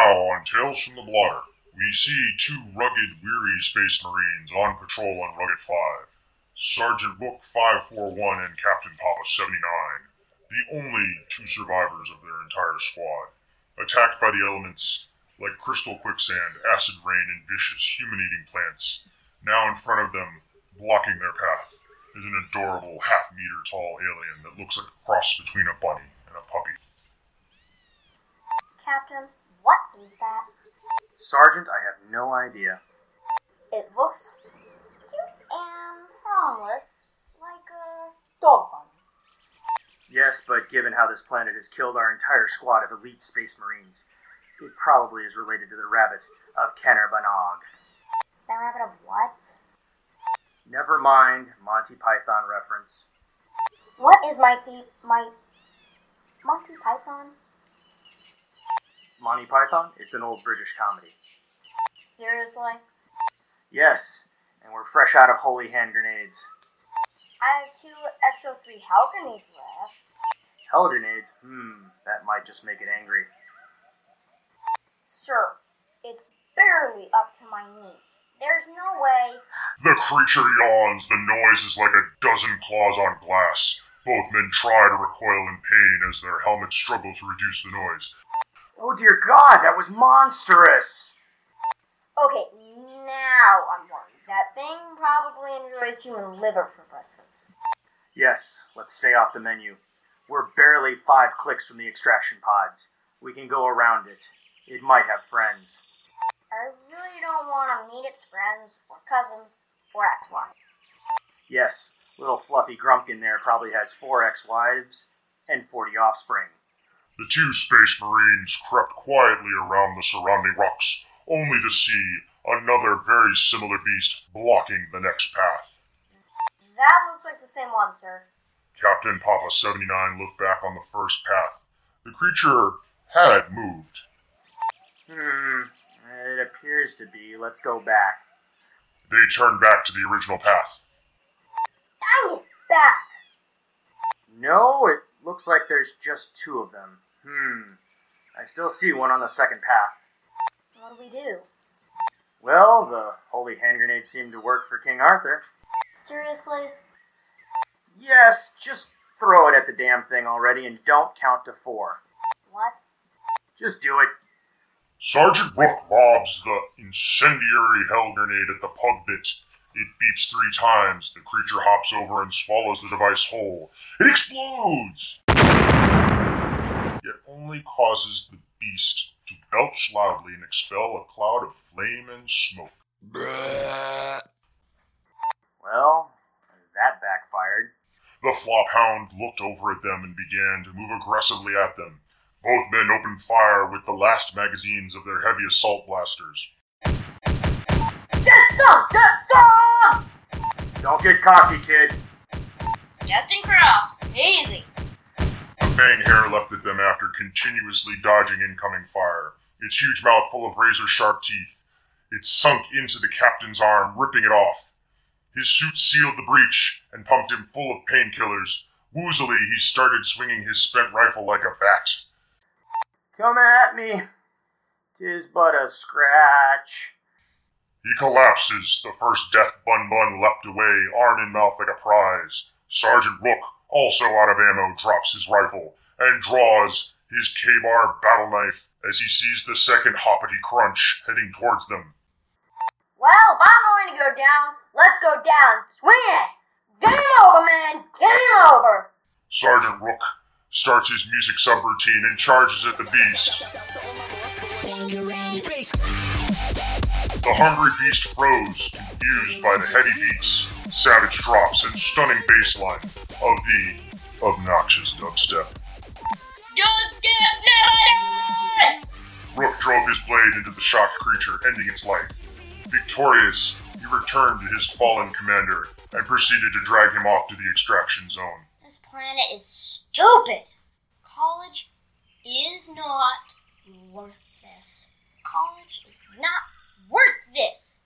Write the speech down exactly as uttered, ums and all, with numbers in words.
Now, on Tales from the Blotter, we see two rugged, weary space marines on patrol on Rugged five. Sergeant Rook five forty-one and Captain Papa seventy-nine, the only two survivors of their entire squad, attacked by the elements like crystal quicksand, acid rain, and vicious human-eating plants. Now in front of them, blocking their path, is an adorable half-meter-tall alien that looks like a cross between a bunny and a puppy. Captain, what is that? Sergeant, I have no idea. It looks cute and harmless, like a dog bunny. Yes, but given how this planet has killed our entire squad of elite space marines, it probably is related to the rabbit of Kenner Banog. The rabbit of what? Never mind, Monty Python reference. What is my the- my Monty Python? Monty Python? It's an old British comedy. Seriously? Yes, and we're fresh out of holy hand grenades. I have two X O three hell grenades left. Hell grenades? Hmm, that might just make it angry. Sir, it's barely up to my knee. There's no way. The creature yawns. The noise is like a dozen claws on glass. Both men try to recoil in pain as their helmets struggle to reduce the noise. Oh dear God, that was monstrous! Okay, now I'm worried. That thing probably enjoys human liver for breakfast. Yes, let's stay off the menu. We're barely five clicks from the extraction pods. We can go around it. It might have friends. I really don't want to meet its friends, or cousins, or ex-wives. Yes, little fluffy Grumpkin there probably has four ex-wives and forty offspring. The two space marines crept quietly around the surrounding rocks, only to see another very similar beast blocking the next path. That looks like the same one, sir. Captain Papa seventy-nine looked back on the first path. The creature had moved. Hmm, it appears to be. Let's go back. They turned back to the original path. Dang it, back! No, it looks like there's just two of them. Hmm, I still see one on the second path. What do we do? Well, the holy hand grenade seemed to work for King Arthur. Seriously? Yes, just throw it at the damn thing already and don't count to four. What? Just do it. Sergeant Rook lobs the incendiary hell grenade at the pug bit. It beeps three times. The creature hops over and swallows the device whole. It explodes! Yet only causes the beast to belch loudly and expel a cloud of flame and smoke. Well, that backfired. The flophound looked over at them and began to move aggressively at them. Both men opened fire with the last magazines of their heavy assault blasters. Get some! Get some! Don't get cocky, kid. Just in crops. Easy. A fang hair leapt at them after continuously dodging incoming fire, its huge mouth full of razor-sharp teeth. It sunk into the captain's arm, ripping it off. His suit sealed the breach and pumped him full of painkillers. Woozily, he started swinging his spent rifle like a bat. Come at me. 'Tis but a scratch. He collapses. The first death bun-bun leapt away, arm in mouth like a prize. Sergeant Rook, also out of ammo, drops his rifle and draws his K-bar battle knife as he sees the second hoppity crunch heading towards them. Well, if I'm going to go down, let's go down. Swing it! Game over, man! Game over! Sergeant Rook starts his music subroutine and charges at the beast. The hungry beast froze, confused by the heady beats, savage drops, and stunning bass line of the obnoxious dubstep. Dubstep never dies! Rook drove his blade into the shocked creature, ending its life. Victorious, he returned to his fallen commander and proceeded to drag him off to the extraction zone. This planet is stupid. College is not worth this. College is not worth this.